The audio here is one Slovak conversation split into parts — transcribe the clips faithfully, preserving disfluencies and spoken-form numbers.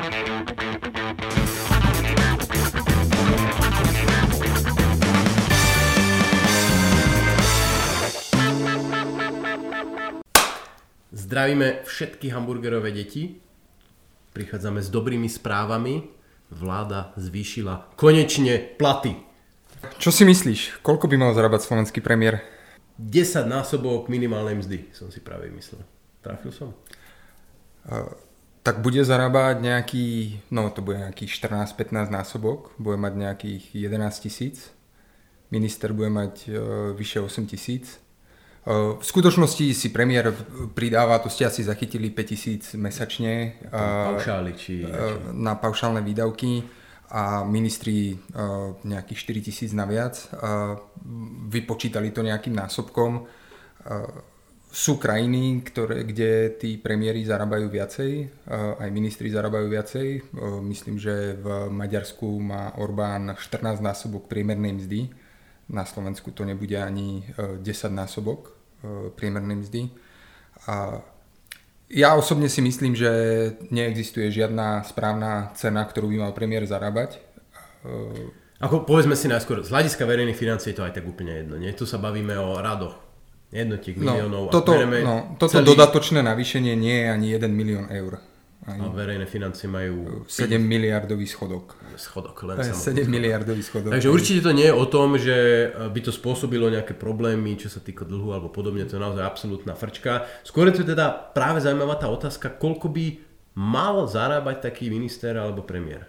Zdravíme všetky hamburgerové deti. Prichádzame s dobrými správami. Vláda zvýšila konečne platy. Čo si myslíš? Koľko by mal zarábať slovenský premiér? desať násobok minimálnej mzdy, som si práve myslel. Trafil som? Uh, tak bude zarábať nejaký, no to bude nejaký štrnásť pätnásť násobok. Bude mať nejakých jedenásť tisíc. Minister bude mať uh, vyše osem tisíc. V skutočnosti si premiér pridáva, to ste asi zachytili, päť tisíc mesačne paušály, či na paušálne výdavky a ministri nejakých štyri tisíc naviac. Vypočítali to nejakým násobkom. Sú krajiny, ktoré, kde tí premiéri zarábajú viacej, aj ministri zarábajú viacej. Myslím, že v Maďarsku má Orbán štrnásť násobok priemernej mzdy. Na Slovensku to nebude ani desať násobok priemernej mzdy. A ja osobne si myslím, že neexistuje žiadna správna cena, ktorú by mal premiér zarábať. Ako povedzme si najskôr, z hľadiska verejných financií je to aj tak úplne jedno. Nie? Tu sa bavíme o radoch jednotiek miliónov. No, toto no, toto celý... dodatočné navýšenie nie je ani jeden milión eur. Aj a verejné financie majú sedem miliardový schodok. Schodok, len sedem miliardový schodok. Takže určite to nie je o tom, že by to spôsobilo nejaké problémy, čo sa týka dlhu alebo podobne, to je naozaj absolútna frčka. Skôr je to teda práve zaujímavá tá otázka, koľko by mal zarábať taký minister alebo premiér?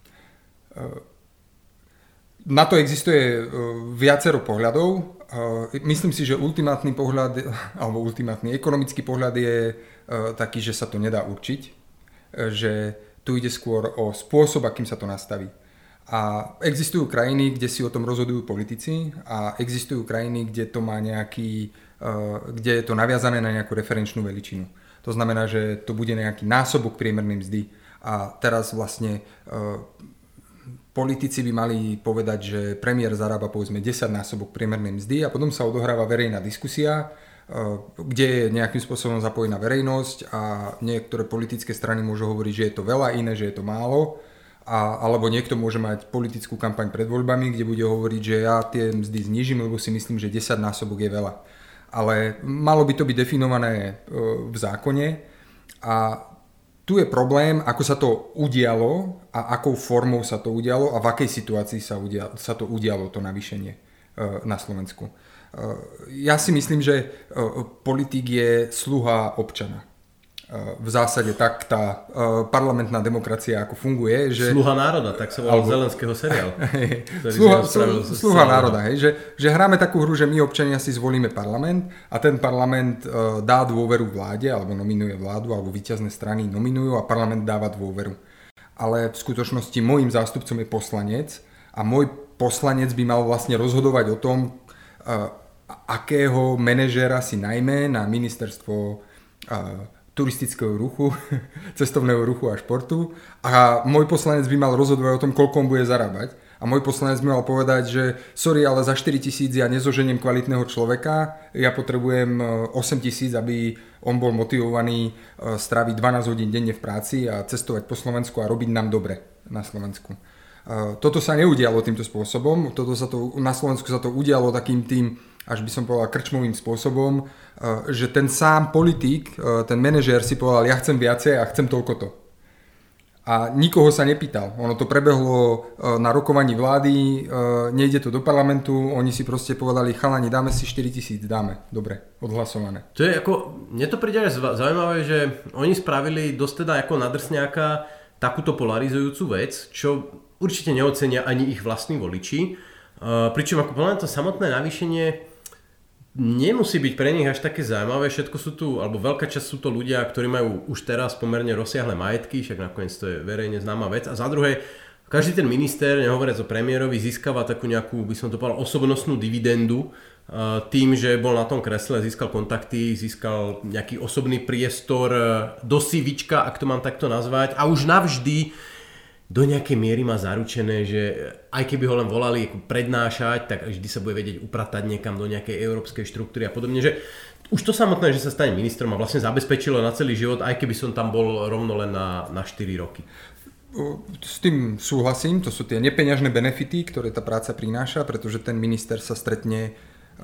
Na to existuje viacero pohľadov. Myslím si, že ultimátny pohľad, alebo ultimátny ekonomický pohľad je taký, že sa to nedá určiť. Že tu ide skôr o spôsob, akým sa to nastaví. A existujú krajiny, kde si o tom rozhodujú politici a existujú krajiny, kde to má nejaký, kde je to naviazané na nejakú referenčnú veličinu. To znamená, že to bude nejaký násobok priemernej mzdy. A teraz vlastne politici by mali povedať, že premiér zarába povedzme desať násobok priemernej mzdy a potom sa odohráva verejná diskusia, kde je nejakým spôsobom zapojená verejnosť a niektoré politické strany môžu hovoriť, že je to veľa, iné, že je to málo. A, alebo niekto môže mať politickú kampaň pred voľbami, kde bude hovoriť, že ja tie mzdy znížim, lebo si myslím, že desať násobok je veľa. Ale malo by to byť definované v zákone a tu je problém, ako sa to udialo a akou formou sa to udialo a v akej situácii sa, udialo, sa to udialo, to navýšenie na Slovensku. Ja si myslím, že politik je sluha občana. V zásade tak tá parlamentná demokracia ako funguje. Že, sluha národa, tak sa volal alebo, Zelenského seriál. Sluha, sluha národa, hej, že, že hráme takú hru, že my občania si zvolíme parlament a ten parlament dá dôveru vláde alebo nominuje vládu alebo víťazné strany nominujú a parlament dáva dôveru. Ale v skutočnosti môjim zástupcom je poslanec a môj poslanec by mal vlastne rozhodovať o tom, akého manažéra si najmä na ministerstvo turistického ruchu, cestovného ruchu a športu a môj poslanec by mal rozhodovať o tom, koľko on bude zarábať a môj poslanec by mal povedať, že sorry, ale za štyri tisíc ja nezoženiem kvalitného človeka, ja potrebujem osem tisíc, aby on bol motivovaný stráviť dvanásť hodín denne v práci a cestovať po Slovensku a robiť nám dobre na Slovensku. Toto sa neudialo týmto spôsobom, toto sa to, na Slovensku sa to udialo takým tým, až by som povedal krčmovým spôsobom, že ten sám politik, ten manažér si povedal, ja chcem viacej a chcem toľko to. A nikoho sa nepýtal. Ono to prebehlo na rokovaní vlády, nejde to do parlamentu, oni si proste povedali, chalani, dáme si štyri tisíc, dáme, dobre, odhlasované. To je ako, mne to príde zaujímavé, že oni spravili dosť teda ako nadrsňáka takúto polarizujúcu vec, čo určite neocenia ani ich vlastní voliči. Pričom ako povedal to samotné navýšenie nemusí byť pre nich až také zaujímavé, všetko sú tu, alebo veľká časť sú to ľudia, ktorí majú už teraz pomerne rozsiahle majetky, však nakoniec to je verejne známa vec. A za druhé, každý ten minister, nehovoriac o premiérovi, získava takú nejakú, by som to povedal, osobnostnú dividendu tým, že bol na tom kresle, získal kontakty, získal nejaký osobný priestor do sívička, ak to mám takto nazvať, a už navždy do nejakej miery má zaručené, že aj keby ho len volali prednášať, tak vždy sa bude vedieť upratať niekam do nejakej európskej štruktúry a podobne, že už to samotné, že sa stane ministrom, a vlastne zabezpečilo na celý život, aj keby som tam bol rovno len na, na štyri roky. S tým súhlasím, to sú tie nepeňažné benefity, ktoré tá práca prináša, pretože ten minister sa stretne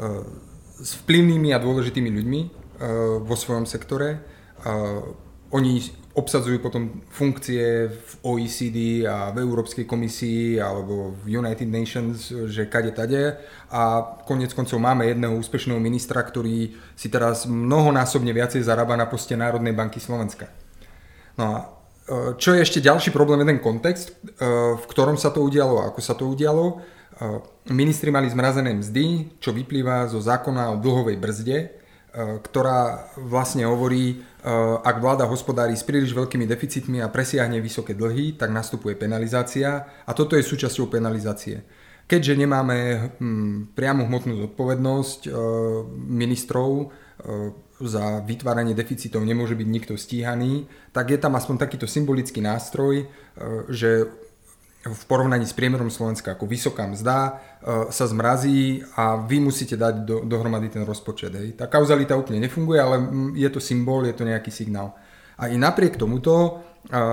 s vplyvnými a dôležitými ľuďmi vo svojom sektore. Oni obsadzujú potom funkcie v ó é cé dé a v Európskej komisii alebo v United Nations, že kade tade. A koniec koncov máme jedného úspešného ministra, ktorý si teraz mnohonásobne viacej zarába na poste Národnej banky Slovenska. No a čo je ešte ďalší problém, je ten kontext, v ktorom sa to udialo a ako sa to udialo. Ministri mali zmrazené mzdy, čo vyplýva zo zákona o dlhovej brzde, ktorá vlastne hovorí, ak vláda hospodári s príliš veľkými deficitmi a presiahne vysoké dlhy, tak nastupuje penalizácia a toto je súčasťou penalizácie. Keďže nemáme priamu hmotnú zodpovednosť ministrov, za vytváranie deficitov nemôže byť nikto stíhaný, tak je tam aspoň takýto symbolický nástroj, že v porovnaní s priemerom Slovenska ako vysoká mzda sa zmrazí a vy musíte dať do, dohromady ten rozpočet. Hej. Tá kauzalita úplne nefunguje, ale je to symbol, je to nejaký signál. A i napriek tomuto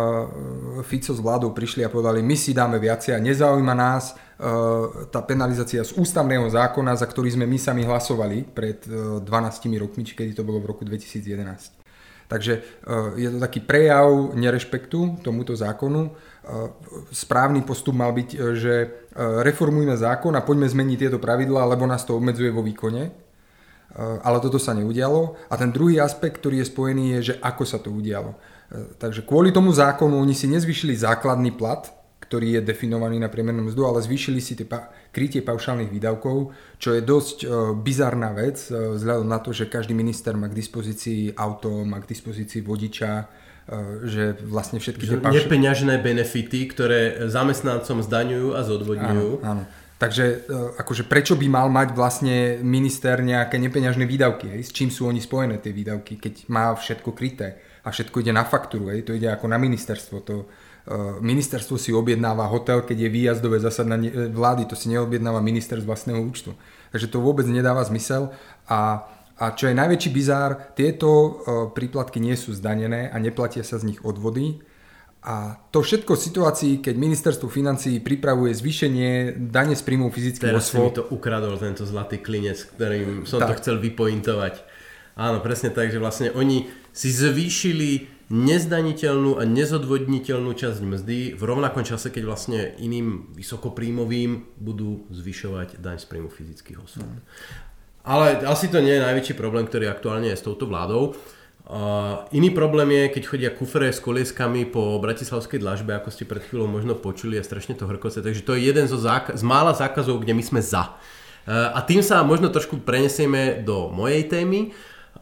Fico s vládou prišli a povedali, my si dáme viacej a nezaujíma nás tá penalizácia z ústavného zákona, za ktorý sme my sami hlasovali pred dvanástimi rokmi, či kedy to bolo v roku dvetisíc jedenásť. Takže je to taký prejav nerešpektu tomuto zákonu. Správny postup mal byť, že reformujme zákon a poďme zmeniť tieto pravidlá, lebo nás to obmedzuje vo výkone. Ale toto sa neudialo. A ten druhý aspekt, ktorý je spojený, je, že ako sa to udialo. Takže kvôli tomu zákonu oni si nezvýšili základný plat, ktorý je definovaný na priemernú mzdu, ale zvýšili si tie pa- krytie paušálnych výdavkov, čo je dosť e, bizarná vec, e, vzhľadom na to, že každý minister má k dispozícii auto, má k dispozícii vodiča, e, že vlastne všetky tie paušálne... Nepeňažné benefity, ktoré zamestnancom zdaňujú a zodvodňujú. Áno, áno. Takže e, akože prečo by mal mať vlastne minister nejaké nepeňažné výdavky? Hej? S čím sú oni spojené tie výdavky, keď má všetko kryté a všetko ide na faktúru, hej? To ide ako na ministerstvo, to ministerstvo si objednáva hotel, keď je výjazdové zasadanie vlády, to si neobjednáva minister z vlastného účtu. Takže to vôbec nedáva zmysel a, a čo je najväčší bizár, tieto príplatky nie sú zdanené a neplatia sa z nich odvody. A to všetko v situácii, keď ministerstvo financií pripravuje zvýšenie dane z príjmov fyzických osôb. Teraz si mi to ukradol tento zlatý klinec, ktorým som tak. to chcel vypointovať. Áno, presne tak, že vlastne oni si zvýšili nezdaniteľnú a nezodvodniteľnú časť mzdy v rovnakom čase, keď vlastne iným vysokopríjmovým budú zvyšovať daň z príjmu fyzických osôb. Mm. Ale asi to nie je najväčší problém, ktorý aktuálne je s touto vládou. Uh, iný problém je, keď chodia kufre s kolieskami po bratislavskej dlažbe, ako ste pred chvíľou možno počuli, a strašne to hrkoce. Takže to je jeden zo záka- z mála zákazov, kde my sme za. Uh, a tým sa možno trošku prenesieme do mojej témy,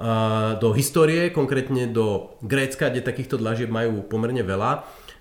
do histórie, konkrétne do Grécka, kde takýchto dlažieb majú pomerne veľa.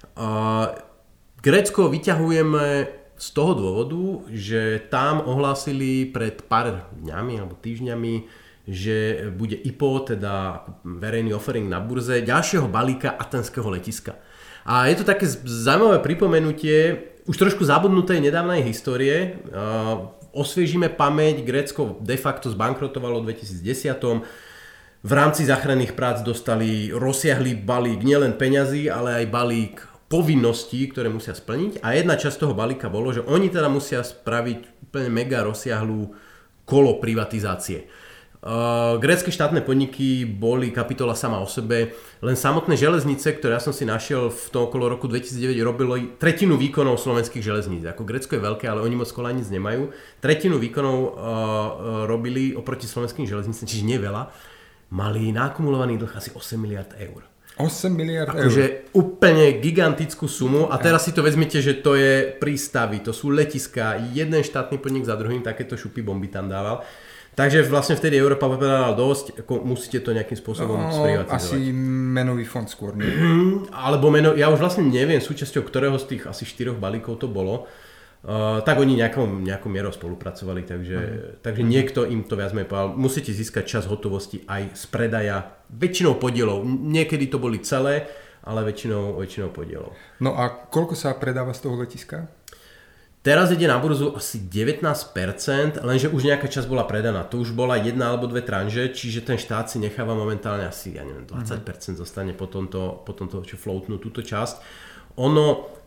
Grécko vyťahujeme z toho dôvodu, že tam ohlásili pred pár dňami alebo týždňami, že bude í pé ó, teda verejný offering na burze, ďalšieho balíka aténskeho letiska. A je to také zaujímavé pripomenutie už trošku zabudnutej nedávnej histórie. Osviežime pamäť, Grécko de facto zbankrotovalo v dvetisícdesať. V rámci záchranných prác dostali rozsiahlý balík nielen peňazí, ale aj balík povinností, ktoré musia splniť. A jedna časť toho balíka bolo, že oni teda musia spraviť úplne mega rozsiahlú kolo privatizácie. Uh, grécke štátne podniky boli kapitola sama o sebe. Len samotné železnice, ktoré ja som si našiel v tom okolo roku dvetisícdeväť, robili tretinu výkonov slovenských železníc. Ako Grécko je veľké, ale oni moc kolanic nemajú. Tretinu výkonov uh, robili oproti slovenským železnicám, čiže nie veľa. Mali nakumulovaný dlh asi osem miliárd eur. osem miliárd eur? Akože úplne gigantickú sumu. A teraz si to vezmite, že to je prístavy, to sú letiská, jeden štátny podnik za druhým takéto šupy bomby tam dával. Takže vlastne vtedy Európa povedala dosť, ako musíte to nejakým spôsobom no, sprivatizovať. Asi menový fond skôr. Nie? Alebo meno, ja už vlastne neviem súčasťou ktorého z tých asi štyroch balíkov to bolo. Uh, tak oni nejakou, nejakou mierou spolupracovali, takže, uh-huh. takže niekto im to viac menej povedal, musíte získať čas hotovosti aj z predaja, väčšinou podielov, niekedy to boli celé, ale väčšinou, väčšinou podielov. No a koľko sa predáva z toho letiska? Teraz ide na burzu asi devätnásť percent, lenže už nejaká časť bola predaná, to už bola jedna alebo dve tranže, čiže ten štát si necháva momentálne asi, ja neviem, dvadsať percent uh-huh. zostane po tomto, po tomto čo floatnú túto časť. Ono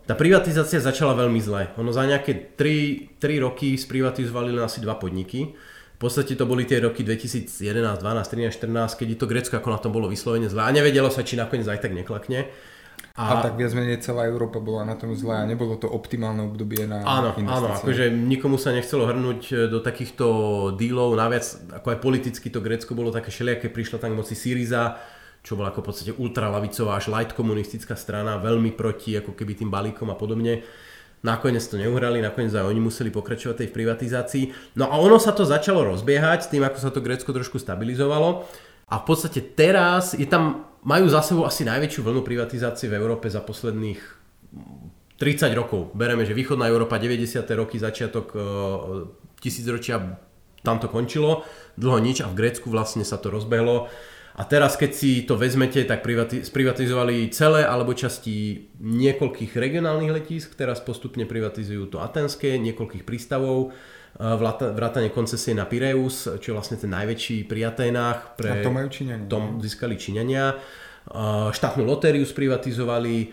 tá privatizácia začala veľmi zle. Ono za nejaké tri roky sprivatizovali len asi dva podniky. V podstate to boli tie roky dvetisícjedenásť, dvanásť, trinásť, štrnásť, keď to Grécko ako na tom bolo vyslovene zle a nevedelo sa, či nakoniec aj tak neklakne. A, a tak viac menej celá Európa bola na tom zle a nebolo to optimálne obdobie na áno, investície. Áno, akože nikomu sa nechcelo hrnúť do takýchto dílov, naviac ako aj politicky to Grécko bolo také všelijaké, prišla tam k moci Syriza, čo bola ako v podstate ultralavicová až light komunistická strana, veľmi proti ako keby tým balíkom a podobne. Nakoniec to neuhrali, nakoniec aj oni museli pokračovať tej privatizácii. No a ono sa to začalo rozbiehať s tým, ako sa to Grécko trošku stabilizovalo. A v podstate teraz je tam, majú za sebou asi najväčšiu vlnu privatizácie v Európe za posledných tridsať rokov. Bereme, že východná Európa, deväťdesiate roky, začiatok e, tisícročia, tam to končilo, dlho nič a v Grécku vlastne sa to rozbehlo. A teraz, keď si to vezmete, tak privati- sprivatizovali celé alebo časti niekoľkých regionálnych letísk, teraz postupne privatizujú to aténske, niekoľkých prístavov, vrátane koncesie na Pireus, čo je vlastne ten najväčší pri Aténach. Pre... A to majú Číňania. Tom získali Číňania. Štátnu lotériu sprivatizovali,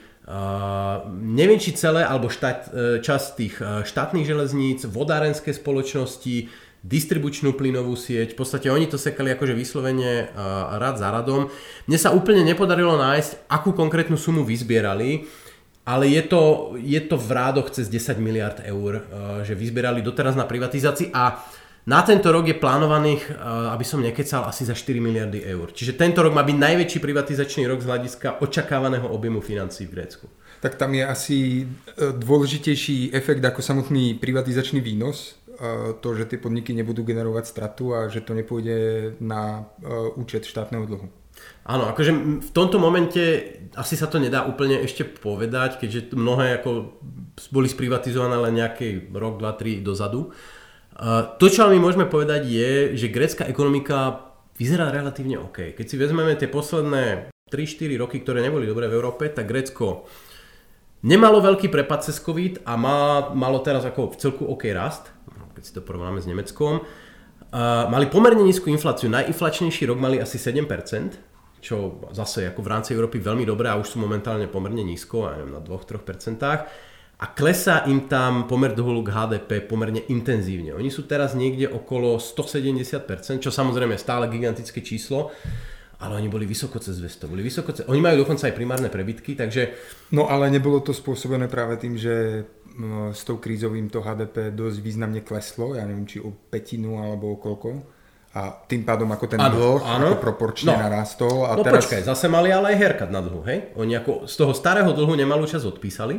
neviem či celé, alebo štát, časť tých štátnych železníc, vodárenské spoločnosti, distribučnú plynovú sieť, v podstate oni to sekali akože vyslovene uh, rad za radom. Mne sa úplne nepodarilo nájsť, akú konkrétnu sumu vyzbierali, ale je to, je to v rádoch cez desať miliárd eur, uh, že vyzbierali doteraz na privatizácii a na tento rok je plánovaných, uh, aby som nekecal, asi za štyri miliardy eur. Čiže tento rok má byť najväčší privatizačný rok z hľadiska očakávaného objemu financií v Grécku. Tak tam je asi dôležitejší efekt ako samotný privatizačný výnos, to, že tie podniky nebudú generovať stratu a že to nepôjde na uh, účet štátneho dlhu. Áno, akože v tomto momente asi sa to nedá úplne ešte povedať, keďže mnohé ako boli sprivatizované len nejaký rok, dva, tri dozadu. Uh, to, čo my môžeme povedať je, že grécka ekonomika vyzerá relatívne OK. Keď si vezmeme tie posledné tri štyri roky, ktoré neboli dobré v Európe, tak Grécko nemalo veľký prepad cez COVID a má, malo teraz ako v celku OK rast, keď si to porovnáme s Nemeckom. Uh, mali pomerne nízku infláciu. Najinflačnejší rok mali asi sedem percent, čo zase ako v rámci Európy veľmi dobré a už sú momentálne pomerne nízko, ja neviem, na dva až tri percentá. A klesá im tam pomer dlhu k há dé pé pomerne intenzívne. Oni sú teraz niekde okolo stosedemdesiat percent, čo samozrejme je stále gigantické číslo, ale oni boli vysoko cez dvesto. Boli vysoko cez... Oni majú dokonca aj primárne prebytky, takže... No ale nebolo to spôsobené práve tým, že s tou krízovým to há dé pé dosť významne kleslo, ja neviem, či o pätinu alebo o koľko. A tým pádom ako ten dlh ako proporčne no. narastol. A no teraz... počkaj, zase mali ale aj haircut na dlhu, hej? Oni ako z toho starého dlhu nemalú časť odpísali.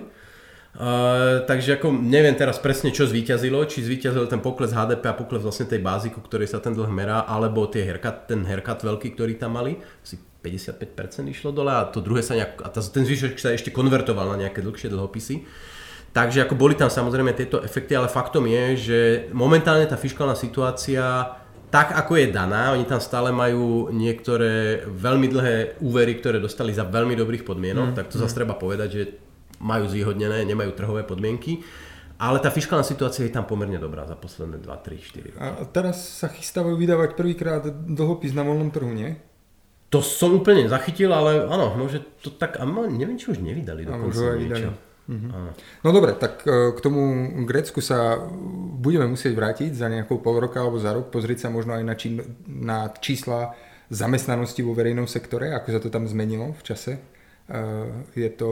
Uh, takže ako neviem teraz presne, čo zvíťazilo, či zvíťazil ten pokles há dé pé a pokles vlastne tej bázy, ku ktorej sa ten dlh merá, alebo tie haircut, ten haircut veľký, ktorý tam mali, asi päťdesiatpäť percent išlo dole a to druhé sa nejak, a ten zvyšok sa ešte konvertoval na nejaké dlhšie dlhopisy. Takže ako boli tam samozrejme tieto efekty, ale faktom je, že momentálne tá fiškálna situácia, tak ako je daná, oni tam stále majú niektoré veľmi dlhé úvery, ktoré dostali za veľmi dobrých podmienok, mm, tak to mm. zase treba povedať, že majú zvýhodnené, nemajú trhové podmienky, ale tá fiškálna situácia je tam pomerne dobrá za posledné dva, tri, štyri roky. A teraz sa chystávajú vydávať prvýkrát dlhopis na voľnom trhu, nie? To som úplne zachytil, ale áno, môže to tak, a neviem, či už nevydali dokonca niečo. Mhm. No dobre, tak k tomu Grécku sa budeme musieť vrátiť za nejakou pol roka alebo za rok, pozrieť sa možno aj na, či, na čísla zamestnanosti vo verejnom sektore, ako sa to tam zmenilo v čase. Je to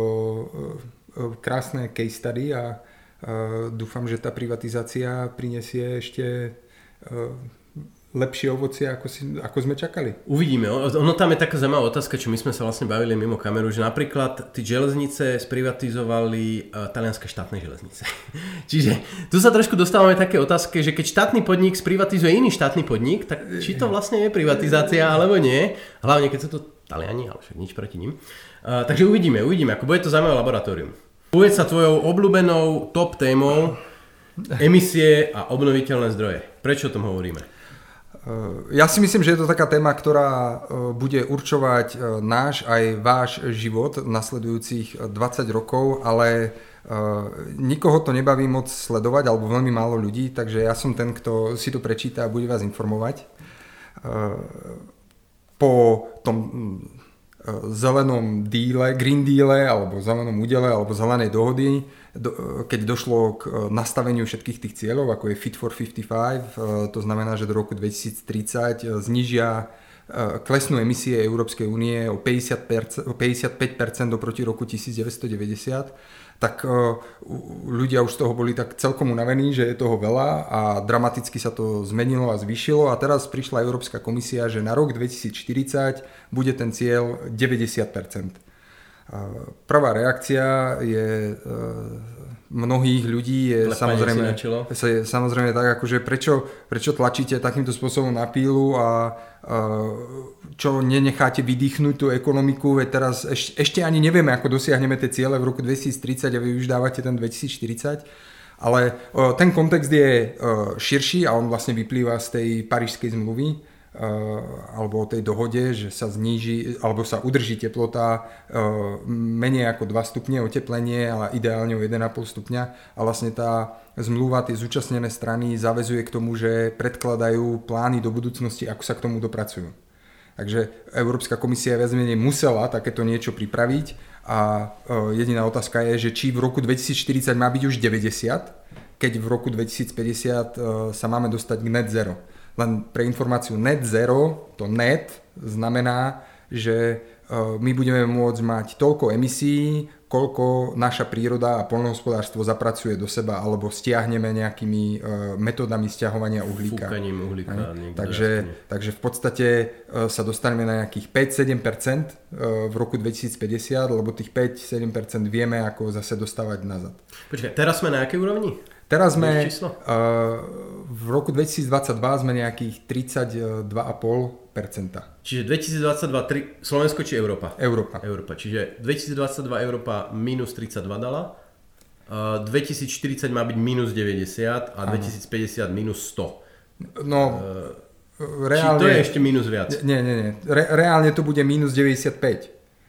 krásne case study a dúfam, že tá privatizácia prinesie ešte lepšie ovocie, ako, si, ako sme čakali. Uvidíme. Ono tam je taká zaujímavá otázka, čo my sme sa vlastne bavili mimo kameru, že napríklad tí železnice sprivatizovali uh, talianske štátne železnice. Čiže tu sa trošku dostávame také otázky, že keď štátny podnik sprivatizuje iný štátny podnik, tak či to vlastne je privatizácia alebo nie. Hlavne keď sú to Taliani, ale však nič proti ním. Uh, takže uvidíme, uvidíme, ako bude to zaujímavé laboratórium. Povedz sa tvojou obľúbenou top témou emisie a obnoviteľné zdroje. Prečo o tom hovoríme? Ja si myslím, že je to taká téma, ktorá bude určovať náš aj váš život v nasledujúcich dvadsať rokov, ale nikoho to nebaví moc sledovať, alebo veľmi málo ľudí, takže ja som ten, kto si to prečíta a bude vás informovať. Po tom zelenom díle, Green Deale, alebo zelenom údele, alebo zelenej dohody, do, keď došlo k nastaveniu všetkých tých cieľov, ako je Fit for päťdesiatpäť, to znamená, že do roku dvetisíctridsať znížia, klesnú emisie Európskej únie o päťdesiat percent, o päťdesiatpäť percent oproti roku devätnásťstodeväťdesiat, tak ľudia už z toho boli tak celkom unavení, že je toho veľa a dramaticky sa to zmenilo a zvýšilo a teraz prišla Európska komisia, že na rok dvetisícštyridsať bude ten cieľ deväťdesiat percent. Prvá reakcia je mnohých ľudí je samozrejme, je samozrejme tak, akože prečo, prečo tlačíte takýmto spôsobom na pílu a čo nenecháte vydýchnuť tú ekonomiku, veď teraz eš, ešte ani nevieme, ako dosiahneme tie ciele v roku dvetisíctridsať a vy už dávate ten dvetisícštyridsať, ale ten kontext je širší a on vlastne vyplýva z tej Parížskej zmluvy, alebo o tej dohode, že sa zníži alebo sa udrží teplota menej ako dva stupne oteplenie, ale ideálne o jeden a pol stupňa a vlastne tá zmluva tie zúčastnené strany zaväzuje k tomu, že predkladajú plány do budúcnosti, ako sa k tomu dopracujú. Takže Európska komisia viac menej musela takéto niečo pripraviť a jediná otázka je, že či v roku dvetisícštyridsať má byť už deväťdesiat, keď v roku dvetisícpäťdesiat sa máme dostať k net zero. Len pre informáciu net zero, to net znamená, že my budeme môcť mať toľko emisí, koľko naša príroda a poľnohospodárstvo zapracuje do seba alebo stiahneme nejakými metódami stiahovania uhlíka. Fúkaním uhlíka. Takže, takže v podstate sa dostaneme na nejakých päť až sedem percent v roku dvetisícpäťdesiat, lebo tých päť až sedem percent vieme, ako zase dostávať nazad. Počkaj, teraz sme na akej úrovni? Teraz sme, uh, v roku dvetisícdvadsaťdva sme nejakých tridsaťdva celá päť percenta. Čiže dvetisícdvadsaťdva tri, Slovensko či Európa? Európa. Európa. Čiže dvetisícdvadsaťdva Európa minus tridsaťdva dala, uh, dvetisícštyridsať má byť minus deväťdesiat a ano. dvetisícpäťdesiat minus sto. No, uh, reálne... Či to je ešte minus viac? Nie, nie, nie. Re, reálne to bude minus deväťdesiatpäť.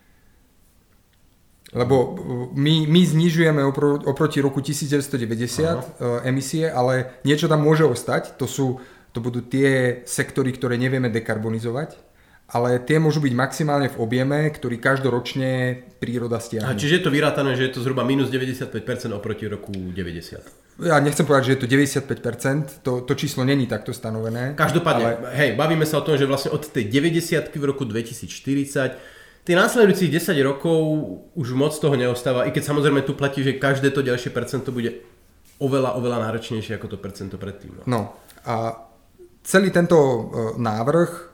Lebo my, my znižujeme opro, oproti roku devätnásťstodeväťdesiat uh, emisie, ale niečo tam môže ostať. To, sú, to budú tie sektory, ktoré nevieme dekarbonizovať, ale tie môžu byť maximálne v objeme, ktorý každoročne príroda stiahne. A čiže je to vyrátané, že je to zhruba minus deväťdesiatpäť percent oproti roku deväťdesiat? Ja nechcem povedať, že je to deväťdesiatpäť percent, to, to číslo není takto stanovené. Každopádne, ale... hej, bavíme sa o tom, že vlastne od tej deväťdesiatky v roku dvetisícštyridsať tie následujúcich desať rokov už moc toho neostáva, i keď samozrejme tu platí, že každé to ďalšie percento bude oveľa, oveľa náročnejšie ako to percento predtým. No, no a celý tento uh, návrh uh,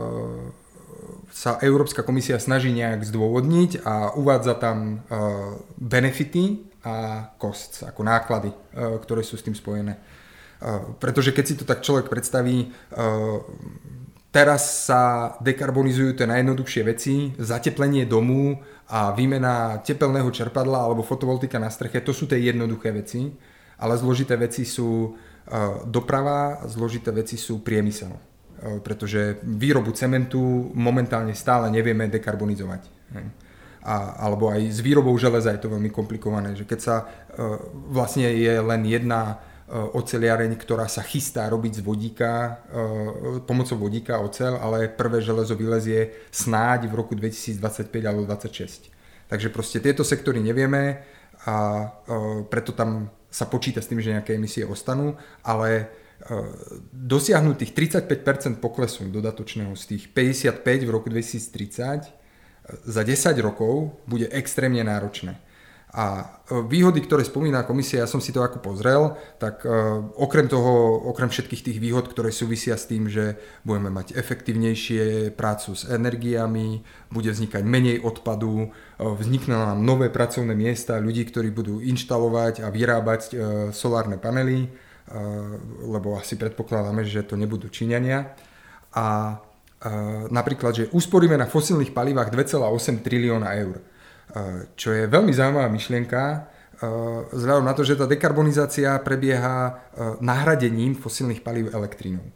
sa Európska komisia snaží nejak zdôvodniť a uvádza tam uh, benefity a costs, ako náklady, uh, ktoré sú s tým spojené. Uh, pretože keď si to tak človek predstaví, uh, teraz sa dekarbonizujú tie najjednoduchšie veci, zateplenie domu a výmena tepelného čerpadla alebo fotovoltika na streche, to sú tie jednoduché veci, ale zložité veci sú doprava, zložité veci sú priemysel, pretože výrobu cementu momentálne stále nevieme dekarbonizovať. A, alebo aj s výrobou železa je to veľmi komplikované, že keď sa vlastne je len jedna oceliareň, ktorá sa chystá robiť z vodíka, pomocou vodíka oceľ, ale prvé železo vylezie snáď v roku dvetisícdvadsaťpäť alebo dvadsaťšesť. Takže proste tieto sektory nevieme a preto tam sa počíta s tým, že nejaké emisie ostanú, ale dosiahnuť tých tridsaťpäť percent poklesu dodatočného z tých päťdesiatpäť v roku dvetisíctridsať za desať rokov bude extrémne náročné. A výhody, ktoré spomína komisia, ja som si to ako pozrel, tak okrem toho, okrem všetkých tých výhod, ktoré súvisia s tým, že budeme mať efektívnejšie prácu s energiami, bude vznikať menej odpadu, vzniknú nám nové pracovné miesta, ľudí, ktorí budú inštalovať a vyrábať solárne panely, lebo asi predpokladáme, že to nebudú Číňania. A napríklad, že usporíme na fosílnych palivách dva celé osem trilióna eur. Čo je veľmi zaujímavá myšlienka, vzhľadom na to, že tá dekarbonizácia prebieha nahradením fosílnych palív elektrínou.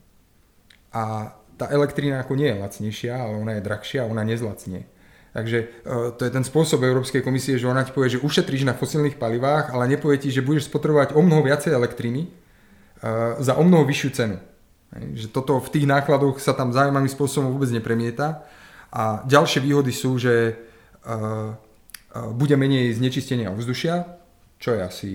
A tá elektrína ako nie je lacnejšia, ale ona je drahšia a ona nezlacnie. Takže to je ten spôsob Európskej komisie, že ona ti povie, že ušetríš na fosílnych palivách, ale nepovie ti, že budeš spotrebovať o mnoho viacej elektriny za o mnoho vyššiu cenu. Že toto v tých nákladoch sa tam zaujímavým spôsobom vôbec nepremieta. A ďalšie výhody sú, že bude menej znečistenia ovzdušia, čo je asi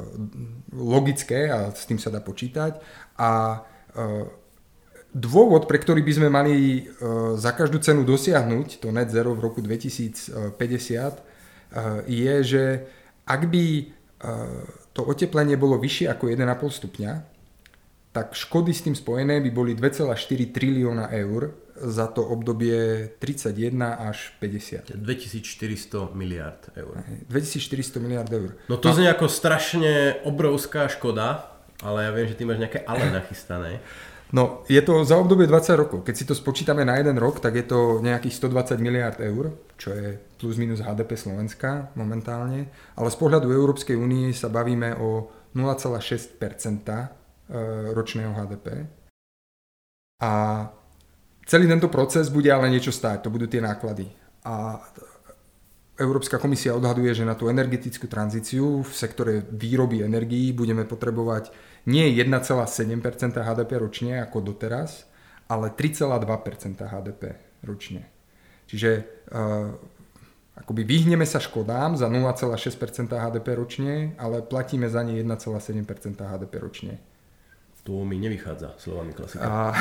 logické a s tým sa dá počítať. A dôvod, pre ktorý by sme mali za každú cenu dosiahnuť to net zero v roku dvetisícpäťdesiat, je, že ak by to oteplenie bolo vyššie ako jeden a pol stupňa, tak škody s tým spojené by boli dva celé štyri trilióna eur za to obdobie tridsaťjeden až päťdesiat. dvetisícštyristo miliárd eur. dvetisícštyristo miliárd eur. No to znie ako strašne obrovská škoda, ale ja viem, že ty máš nejaké ale nachystané. No, je to za obdobie dvadsať rokov. Keď si to spočítame na jeden rok, tak je to nejakých stodvadsať miliárd eur, čo je plus minus há dé pé Slovenska momentálne. Ale z pohľadu Európskej únie sa bavíme o nula celé šesť percenta ročného há dé pé. A celý tento proces bude ale niečo stáť, to budú tie náklady. A Európska komisia odhaduje, že na tú energetickú tranzíciu v sektore výroby energií budeme potrebovať nie jeden celé sedem percenta há dé pé ročne ako doteraz, ale tri celé dva percenta há dé pé ročne. Čiže uh, akoby vyhneme sa škodám za nula celé šesť percenta há dé pé ročne, ale platíme za ne jeden celé sedem percenta há dé pé ročne. To mi nevychádza slovami klasika. A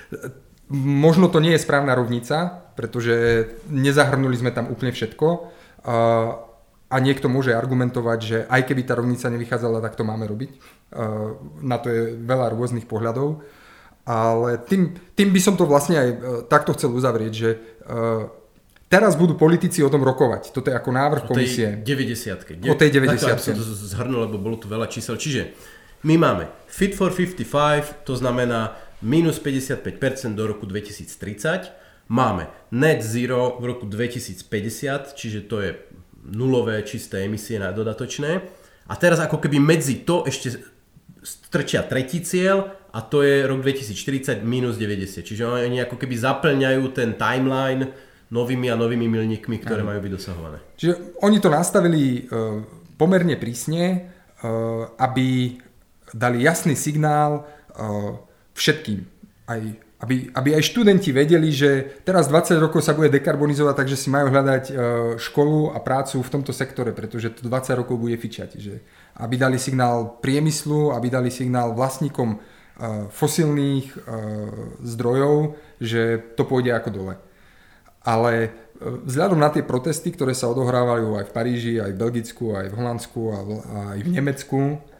možno to nie je správna rovnica, pretože nezahrnuli sme tam úplne všetko. A, a niekto môže argumentovať, že aj keby tá rovnica nevychádzala, tak to máme robiť. A, na to je veľa rôznych pohľadov. Ale tým, tým by som to vlastne aj takto chcel uzavrieť, že a, teraz budú politici o tom rokovať. Toto je ako návrh komisie. O tej deväťdesiatke. O tej deväťdesiatke. Takto, aby som to zhrnul, lebo bolo tu veľa čísel. Čiže my máme Fit for päťdesiatpäť, to znamená minus päťdesiatpäť percent do roku dvetisíctridsať. Máme net zero v roku dvetisícpäťdesiat, čiže to je nulové čisté emisie na dodatočné. A teraz ako keby medzi to ešte strčia tretí cieľ a to je rok dvetisícštyridsať minus deväťdesiat. Čiže oni ako keby zaplňajú ten timeline novými a novými milníkmi, ktoré majú byť dosahované. Čiže oni to nastavili uh, pomerne prísne, uh, aby dali jasný signál uh, všetkým. Aj, aby, aby aj študenti vedeli, že teraz dvadsať rokov sa bude dekarbonizovať, takže si majú hľadať uh, školu a prácu v tomto sektore, pretože to dvadsať rokov bude fičať. Že aby dali signál priemyslu, aby dali signál vlastníkom uh, fosilných uh, zdrojov, že to pôjde ako dole. Ale uh, vzhľadom na tie protesty, ktoré sa odohrávajú aj v Paríži, aj v Belgicku, aj v Holandsku a v, aj v Nemecku,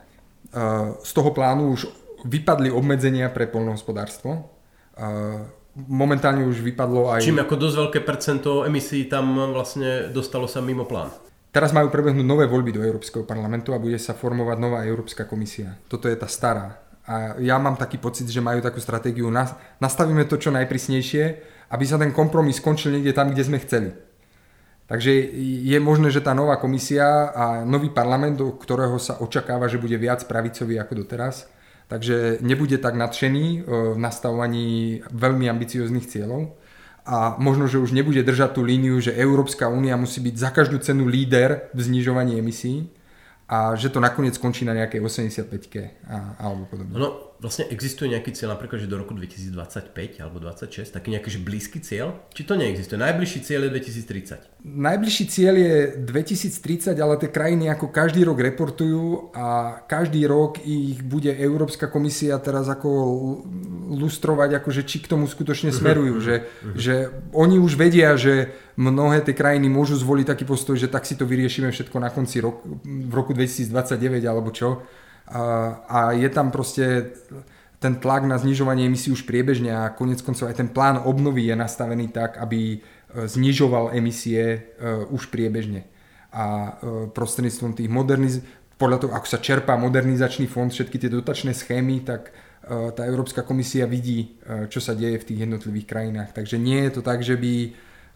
z toho plánu už vypadli obmedzenia pre poľnohospodárstvo. Momentálne už vypadlo aj... Čím ako dosť veľké percento emisí tam vlastne dostalo sa mimo plán. Teraz majú prebehnúť nové voľby do Európskeho parlamentu a bude sa formovať nová Európska komisia. Toto je tá stará. A ja mám taký pocit, že majú takú stratégiu. Nastavíme to čo najprísnejšie, aby sa ten kompromis skončil niekde tam, kde sme chceli. Takže je možné, že tá nová komisia a nový parlament, do ktorého sa očakáva, že bude viac pravicový ako doteraz, takže nebude tak nadšený v nastavovaní veľmi ambicióznych cieľov a možno, že už nebude držať tú líniu, že Európska únia musí byť za každú cenu líder v znižovaní emisí a že to nakoniec skončí na nejakej osemdesiatpäťke a, alebo podobne. No, vlastne existuje nejaký cieľ napríklad, že do roku dvetisícdvadsaťpäť alebo dvadsaťšesť, taký nejaký že blízky cieľ? Či to neexistuje? Najbližší cieľ je dvetisíctridsať. Najbližší cieľ je dvetisíctridsať, ale tie krajiny ako každý rok reportujú a každý rok ich bude Európska komisia teraz ako lustrovať, akože či k tomu skutočne smerujú. že, že oni už vedia, že mnohé tie krajiny môžu zvoliť taký postoj, že tak si to vyriešime všetko na konci roku, v roku dvetisícdvadsaťdeväť alebo čo. A, a je tam proste ten tlak na znižovanie emisí už priebežne a konec koncov aj ten plán obnovy je nastavený tak, aby znižoval emisie uh, už priebežne. A uh, prostredníctvom tých moderniz... podľa toho, ako sa čerpá modernizačný fond, všetky tie dotačné schémy, tak uh, tá Európska komisia vidí, uh, čo sa deje v tých jednotlivých krajinách. Takže nie je to tak, že by uh,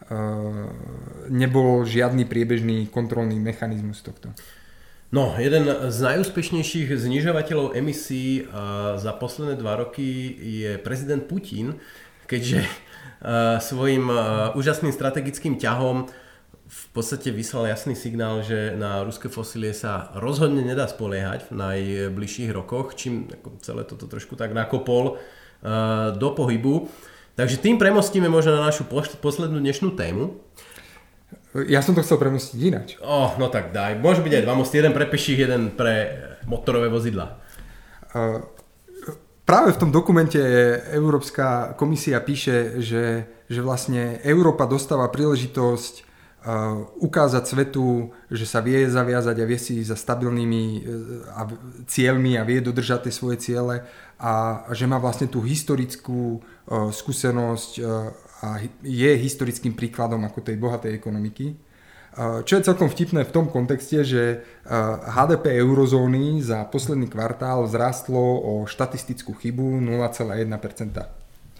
nebol žiadny priebežný kontrolný mechanizmus tohto. No, jeden z najúspešnejších znižovateľov emisí uh, za posledné dva roky je prezident Putin, keďže uh, svojim uh, úžasným strategickým ťahom v podstate vyslal jasný signál, že na ruské fosílie sa rozhodne nedá spoliehať v najbližších rokoch, čím celé toto trošku tak nakopol uh, do pohybu. Takže tým premostíme možno na našu poslednú dnešnú tému. Ja som to chcel premostiť ináč. Oh, no tak daj. Môže byť aj dva mosty, jeden pre peších, jeden pre motorové vozidla. Uh, práve v tom dokumente Európska komisia píše, že, že vlastne Európa dostáva príležitosť uh, ukázať svetu, že sa vie zaviazať a vie si za stabilnými uh, cieľmi a vie dodržať tie svoje ciele a, a že má vlastne tú historickú uh, skúsenosť uh, a je historickým príkladom ako tej bohatej ekonomiky. Čo je celkom vtipné v tom kontexte, že há dé pé eurozóny za posledný kvartál vzrástlo o štatistickú chybu nula celá jedna percenta.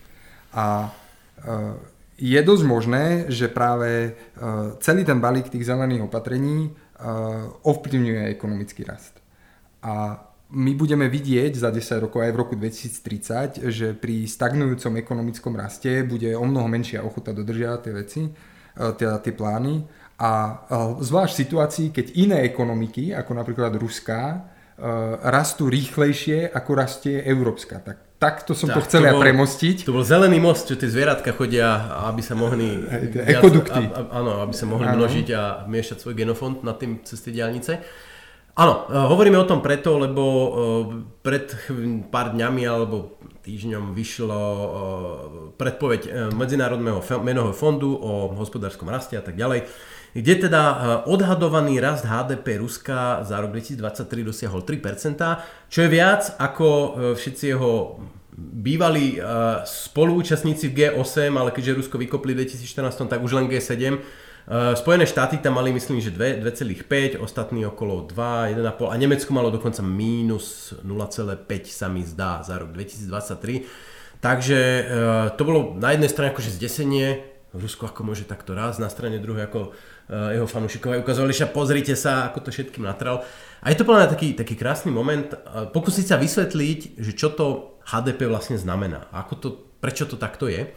A je dosť možné, že práve celý ten balík tých zelených opatrení ovplyvňuje ekonomický rast. A my budeme vidieť za desať rokov aj v roku dvetisíctridsať, že pri stagnujúcom ekonomickom raste bude o mnoho menšia ochota dodržiavať tie veci, teda tie plány. A zvlášť v situácii, keď iné ekonomiky, ako napríklad ruská, rastú rýchlejšie, ako rastie európska. Tak, takto som tak, to chcel ja premostiť. To bol zelený most, čo tie zvieratka chodia, aby sa mohli... Ekodukty. Viac, áno, aby sa mohli áno. množiť a miešať svoj genofond na tým cez tie diaľnice. Áno, hovoríme o tom preto, lebo pred pár dňami alebo týždňom vyšlo predpoveď Medzinárodného menového fondu o hospodárskom raste a tak ďalej, kde teda odhadovaný rast há dé pé Ruska za rok dvetisícdvadsaťtri dosiahol tri percentá, čo je viac ako všetci jeho bývalí spoluúčastníci v gé osem, ale keďže Rusko vykopli v dvetisícštrnásť, tak už len gé sedem. Spojené štáty tam mali, myslím, že dva celé päť, ostatní okolo dva, jeden celá päť a Nemecko malo dokonca mínus nula celá päť sa mi zdá za rok dvetisícdvadsaťtri. Takže to bolo na jednej strane akože zdesenie, Rusko ako môže takto rásť, na strane druhej ako jeho fanúšikovia ukazovali, že pozrite sa, ako to všetkým natral. A je to podľa mňa taký, taký krásny moment, pokúsiť sa vysvetliť, že čo to há dé pé vlastne znamená, ako to, prečo to takto je.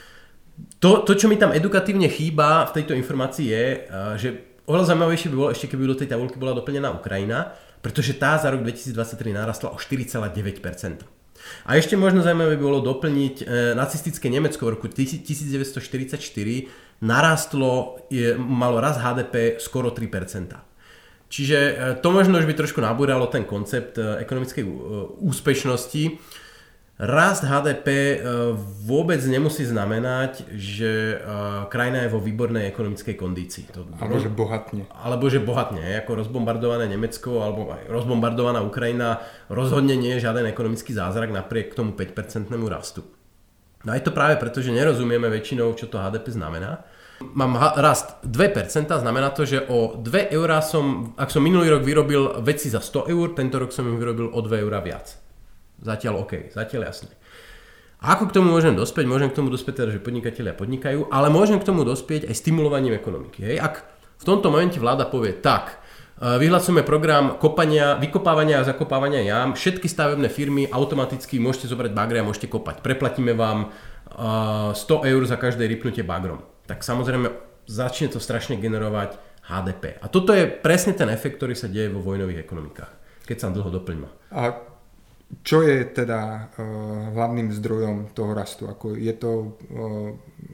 To, to, čo mi tam edukatívne chýba v tejto informácii je, že oveľa zaujímavejšie by bolo ešte, keby do tej tabuľky bola doplnená Ukrajina, pretože tá za rok dvetisícdvadsaťtri narastla o štyri celá deväť percenta. A ešte možno zaujímavé by bolo doplniť, nacistické Nemecko v roku devätnásťstoštyridsaťštyri narastlo, je, malo rast há dé pé skoro tri percentá. Čiže to možno už by trošku nabúralo ten koncept ekonomickej úspešnosti. Rast há dé pé vôbec nemusí znamenať, že krajina je vo výbornej ekonomickej kondícii. To, alebo že bohatne. Alebo že bohatne, ako rozbombardované Nemecko alebo aj rozbombardovaná Ukrajina rozhodne nie je žiaden ekonomický zázrak napriek tomu päť percentnému rastu. No je to práve preto, že nerozumieme väčšinou, čo to há dé pé znamená. Mám ha- rast dve percentá, znamená to, že o dve eurá som, ak som minulý rok vyrobil veci za sto eur, tento rok som im vyrobil o dve eurá viac. Zatiaľ OK, zatiaľ jasné. A ako k tomu môžem dospieť? Môžem k tomu dospieť teda, že podnikatelia podnikajú, ale môžem k tomu dospieť aj stimulovaním ekonomiky. Hej? Ak v tomto momente vláda povie tak, vyhlasujeme program kopania, vykopávania a zakopávania jám, všetky stavebné firmy automaticky môžete zobrať bagre a môžete kopať. Preplatíme vám sto eur za každé rýpnutie bagrom. Tak samozrejme začne to strašne generovať há dé pé. A toto je presne ten efekt, ktorý sa deje vo vojnových ekonomikách. Keď sa dlho doplňma. A čo je teda uh, hlavným zdrojom toho rastu? Ako je to uh,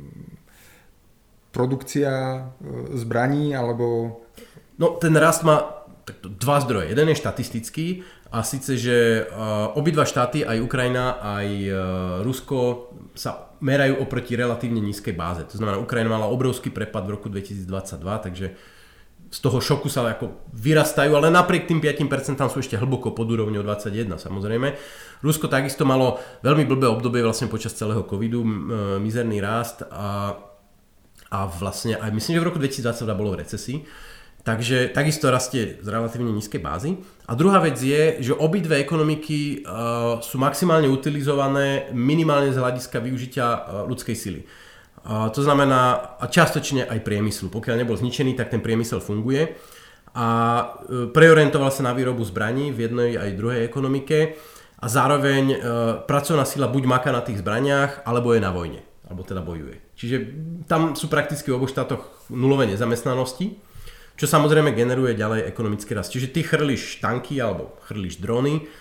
produkcia uh, zbraní alebo... No ten rast má takto dva zdroje. Jeden je štatistický a síce, že uh, obidva štáty, aj Ukrajina, aj uh, Rusko sa merajú oproti relatívne nízkej báze. To znamená, Ukrajina mala obrovský prepad v roku dvetisícdvadsaťdva, takže z toho šoku sa ako vyrastajú, ale napriek tým päť percent sú ešte hlboko pod úrovňou dvadsaťjeden, samozrejme. Rusko takisto malo veľmi blbé obdobie vlastne počas celého covidu, mizerný rast a, a vlastne aj myslím, že v roku dvetisícdvadsaťdva bolo v recesii. Takže takisto rastie z relatívne nízkej bázy. A druhá vec je, že obidve ekonomiky uh, sú maximálne utilizované minimálne z hľadiska využitia uh, ľudskej sily. Uh, to znamená a čiastočne aj priemyslu. Pokiaľ nebol zničený, tak ten priemysel funguje. A uh, preorientoval sa na výrobu zbraní v jednej aj druhej ekonomike. A zároveň uh, pracovná sila buď maká na tých zbraniach, alebo je na vojne. Alebo teda bojuje. Čiže tam sú prakticky v oboch štátoch nulové nezamestnanosti, čo samozrejme generuje ďalej ekonomický rast. Čiže ty chrlíš tanky alebo chrlíš drony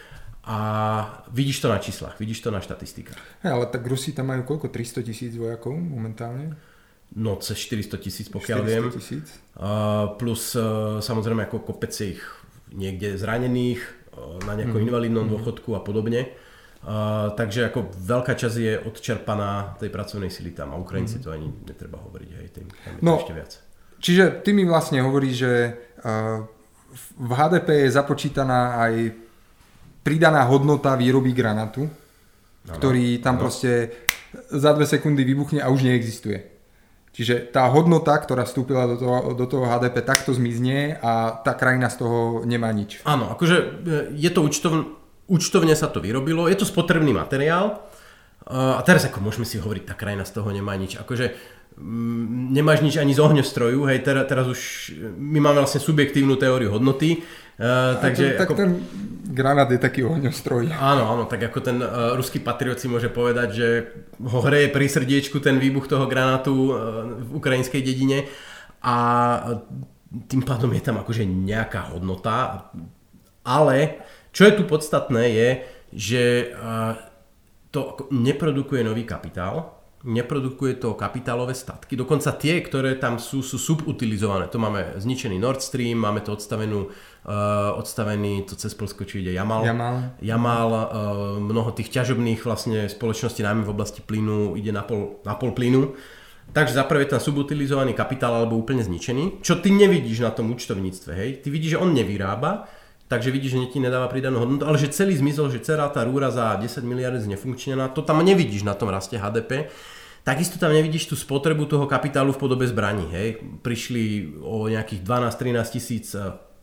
A vidíš to na číslach, vidíš to na štatistikách. Hey, ale tak Rusi tam majú koľko? tristo tisíc vojakov momentálne? No cez štyristo tisíc, pokiaľ viem. štyristo tisíc? Uh, plus uh, samozrejme ako kopec ich niekde zranených, uh, na nejakom mm. invalidnom dôchodku a podobne. Uh, takže ako veľká časť je odčerpaná tej pracovnej sily tam a Ukrajinci mm. to ani netreba hovoriť, hej, tým tam je no, to ešte viac. Čiže ty mi vlastne hovoríš, že uh, v há dé pé je započítaná aj pridaná hodnota výroby granátu, ano, ktorý tam ano. proste za dve sekundy vybuchne a už neexistuje. Čiže tá hodnota, ktorá vstúpila do toho, do toho há dé pé, takto zmizne a tá krajina z toho nemá nič. Áno, akože je to účtovne, účtovne sa to vyrobilo, je to spotrebný materiál a teraz ako môžeme si hovoriť, tá krajina z toho nemá nič. Akože m, nemáš nič ani z ohňostrojů, hej, teraz, teraz už my máme vlastne subjektívnu teóriu hodnoty. Uh, takže to, tak ako, ten granát je taký ohňostroj. Áno, áno, tak ako ten uh, ruský patriot si môže povedať, že ho hreje pri srdiečku ten výbuch toho granátu uh, v ukrajinskej dedine a tým pádom je tam akože nejaká hodnota, ale čo je tu podstatné je, že uh, to neprodukuje nový kapitál, neprodukuje to kapitálové statky, dokonca tie, ktoré tam sú, sú subutilizované. To máme zničený Nord Stream, máme to odstavenú, uh, odstavený to cez Poľsko, či ide Jamal. Jamal, Jamal uh, mnoho tých ťažobných vlastne spoločností, najmä v oblasti plynu, ide na pol, na pol plynu. Takže zaprvé je tam subutilizovaný kapitál alebo úplne zničený, čo ty nevidíš na tom účtovníctve, hej. Ty vidíš, že on nevyrába, takže vidíš, že ti nedáva pridanú hodnotu, ale že celý zmizol, že celá tá rúra za desať miliárd znefunkčnená, to tam nevidíš na tom raste há dé pé. Takisto tam nevidíš tú spotrebu toho kapitálu v podobe zbraní. Hej. Prišli o nejakých dvanásť trinásť tisíc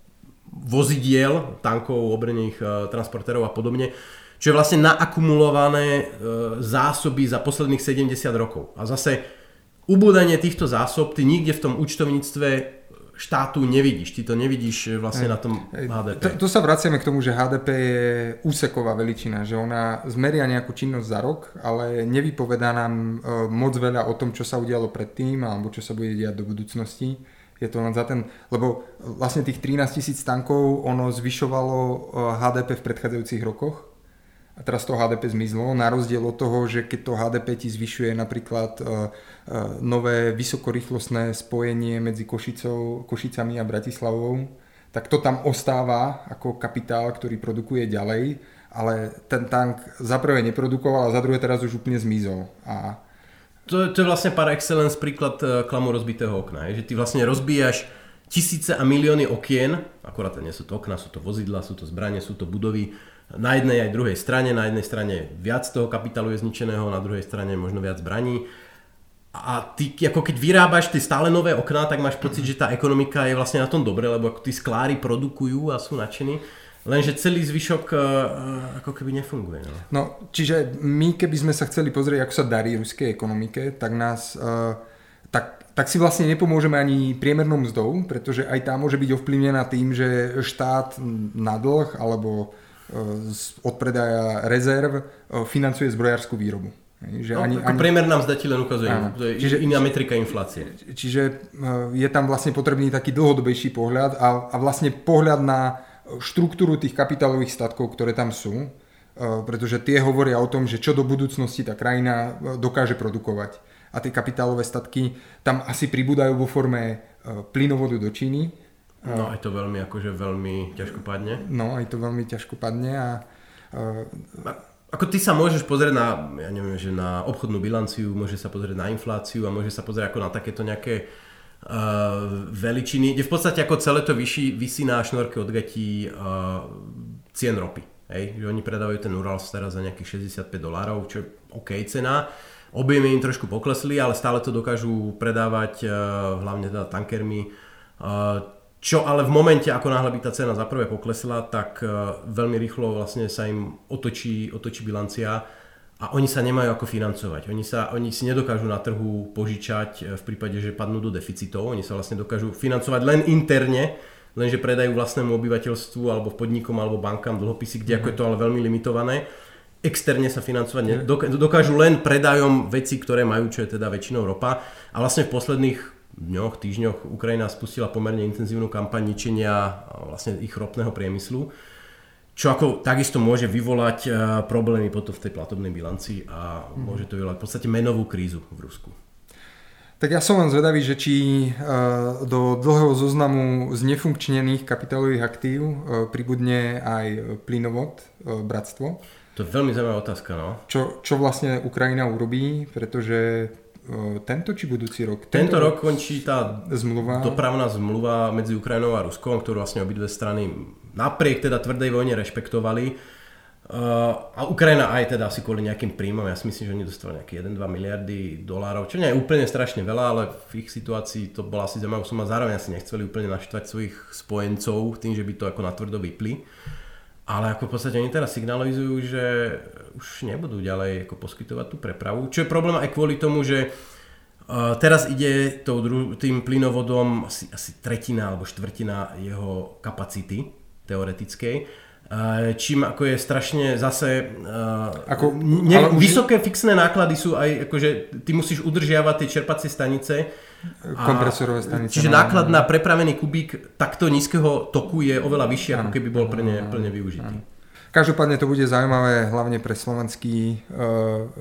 vozidiel, tankov, obrnených transportérov a podobne, čo je vlastne naakumulované zásoby za posledných sedemdesiat rokov. A zase ubúdanie týchto zásob ty nikde v tom účtovníctve štátu nevidíš. Ty to nevidíš vlastne na tom há dé pé. To, to sa vraciame k tomu, že há dé pé je úseková veličina, že ona zmeria nejakú činnosť za rok, ale nevypovedá nám moc veľa o tom, čo sa udialo predtým alebo čo sa bude diať do budúcnosti. Je to len za ten, lebo vlastne tých trinásť tisíc tankov ono zvyšovalo há dé pé v predchádzajúcich rokoch. A teraz to há dé pé zmizlo, na rozdiel od toho, že keď to há dé pé ti zvyšuje napríklad uh, uh, nové vysokorýchlostné spojenie medzi Košicou, Košicami a Bratislavou, tak to tam ostáva ako kapitál, ktorý produkuje ďalej, ale ten tank za prvé neprodukoval a za druhé teraz už úplne zmizol. A... To, to je vlastne par excellence príklad klamu rozbitého okna, je, že ty vlastne rozbíjaš tisíce a milióny okien, akorát nie sú to okna, sú to vozidla, sú to zbrane, sú to budovy, na jednej aj druhej strane, na jednej strane viac toho kapitálu je zničeného, na druhej strane možno viac zbraní. A ty ako keď vyrábaš tie stále nové okná, tak máš pocit, že tá ekonomika je vlastne na tom dobre, lebo ako tí sklári produkujú a sú nadšení, lenže celý zvyšok ako keby nefunguje. No. no, čiže my keby sme sa chceli pozrieť, ako sa darí ruskej ekonomike, tak nás... Uh, tak, tak si vlastne nepomôžeme ani priemernou mzdou, pretože aj tá môže byť ovplyvnená tým, že štát na dlh alebo z odpredaja rezerv financuje zbrojárskú výrobu. Že no, ani, ako ani... priemerná mzda ti len ukazuje, to je čiže, iná metrika inflácie. Čiže je tam vlastne potrebný taký dlhodobejší pohľad a, a vlastne pohľad na štruktúru tých kapitálových statkov, ktoré tam sú, pretože tie hovoria o tom, že čo do budúcnosti tá krajina dokáže produkovať. A tie kapitálové statky tam asi pribúdajú vo forme plynovodu do Číny. No aj to veľmi, akože veľmi ťažko padne. No aj to veľmi ťažko padne a... Uh... Ako ty sa môžeš pozrieť na, ja neviem, že na obchodnú bilanciu, môže sa pozrieť na infláciu a môže sa pozrieť ako na takéto nejaké uh, veličiny, kde v podstate ako celé to vyší, vysí na šnorke od gatí uh, cien ropy. Hej? Že oni predávajú ten Urals teraz za nejakých šesťdesiatpäť dolárov, čo je OK cena. Objemy im trošku poklesli, ale stále to dokážu predávať uh, hlavne teda tankermi. Uh, Čo ale v momente, ako náhle by tá cena za prvé poklesla, tak veľmi rýchlo vlastne sa im otočí, otočí bilancia a oni sa nemajú ako financovať. Oni, sa, oni si nedokážu na trhu požičať v prípade, že padnú do deficitov. Oni sa vlastne dokážu financovať len interne, lenže predajú vlastnému obyvateľstvu alebo podnikom alebo bankám dlhopisy, kde mm. ako je to ale veľmi limitované. Externe sa financovať dokážu len predajom veci, ktoré majú, čo je teda väčšinou ropa. A vlastne v posledných dňoch, týždňoch Ukrajina spustila pomerne intenzívnu kampaň ničenia vlastne ich ropného priemyslu, čo ako takisto môže vyvolať uh, problémy potom v tej platobnej bilanci a mm. môže to vyvolať v podstate menovú krízu v Rusku. Tak ja som len zvedavý, že či uh, do dlhého zoznamu z nefunkčnených kapitálových aktív uh, pribudne aj plynovod uh, Bratstvo. To je veľmi zaujímavá otázka, no. Čo, čo vlastne Ukrajina urobí, pretože uh, tento či budúci rok? Tento, tento rok končí tá zmluva. dopravná zmluva medzi Ukrajinou a Ruskom, ktorú vlastne obidve strany napriek teda tvrdej vojne rešpektovali. Uh, a Ukrajina aj teda asi kvôli nejakým príjmom, ja si myslím, že oni dostali nejaké jeden až dva miliardy dolárov, čo nie je úplne strašne veľa, ale v ich situácii to bola asi zaujímavá suma, zároveň asi nechceli úplne naštvať svojich spojencov tým, že by to ako natvrdo vypli. Ale ako v podstate oni teraz signalizujú, že už nebudú ďalej ako poskytovať tú prepravu, čo je problém aj kvôli tomu, že uh, teraz ide tou dru- tým plynovodom asi, asi tretina alebo štvrtina jeho kapacity teoretickej. Čím ako je strašne zase ako, ne, vysoké fixné náklady sú aj akože ty musíš udržiavať tie čerpacie stanice kompresorové stanice. Čiže náklad na prepravený kubík takto nízkeho toku je oveľa vyšší, ako keby bol plne, plne využitý. Každopádne to bude zaujímavé hlavne pre slovenský uh,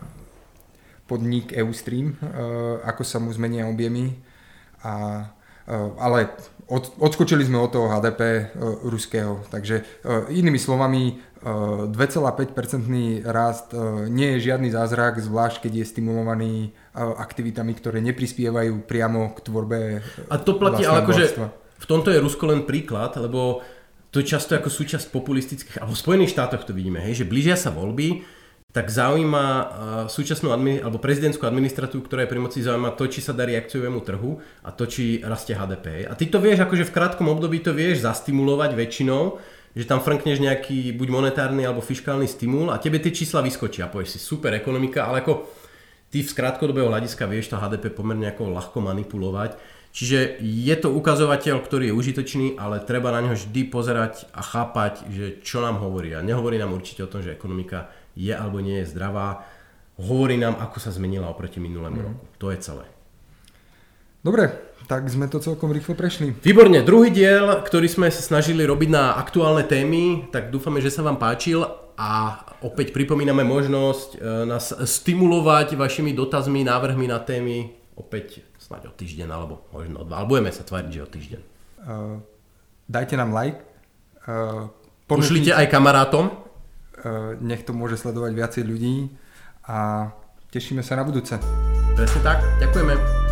podnik Eustream, uh, ako sa mu zmenia objemy a uh, ale Od, odskočili sme od toho há dé pé uh, ruského, takže uh, inými slovami uh, dva celé päť percentný rast uh, nie je žiadny zázrak, zvlášť keď je stimulovaný uh, aktivitami, ktoré neprispievajú priamo k tvorbe a to platí, ale akože v tomto je Rusko len príklad, lebo to je často ako súčasť populistických, alebo v Spojených štátoch to vidíme, hej, že blížia sa voľby, tak zaujíma uh, súčasnú admi- alebo prezidentskú administratívu, ktorá je pri moci, zaujíma to, či sa darí akciovému trhu a to, či rastie há dé pé. A ty to vieš, akože v krátkom období to vieš zastimulovať väčšinou, že tam frnkneš nejaký buď monetárny alebo fiškálny stimul a tebe tie čísla vyskočia. Povieš si super ekonomika, ale ako ty z krátkodobého hľadiska vieš to há dé pé pomerne ako ľahko manipulovať. Čiže je to ukazovateľ, ktorý je užitočný, ale treba na neho vždy pozerať a chápať, že čo nám hovorí. A nehovorí nám určite o tom, že ekonomika je alebo nie je zdravá. Hovorí nám, ako sa zmenila oproti minulému mm. roku. To je celé. Dobre, tak sme to celkom rýchlo prešli. Výborne, druhý diel, ktorý sme sa snažili robiť na aktuálne témy, tak dúfame, že sa vám páčil a opäť pripomíname možnosť nás stimulovať vašimi dotazmi, návrhmi na témy opäť snáď o týždeň alebo možno o dva, ale budeme sa tváriť, že o týždeň. Uh, dajte nám like. Uh, Pošlite aj kamarátom. Nech to môže sledovať viacej ľudí a tešíme sa na budúce. Presne tak, ďakujeme.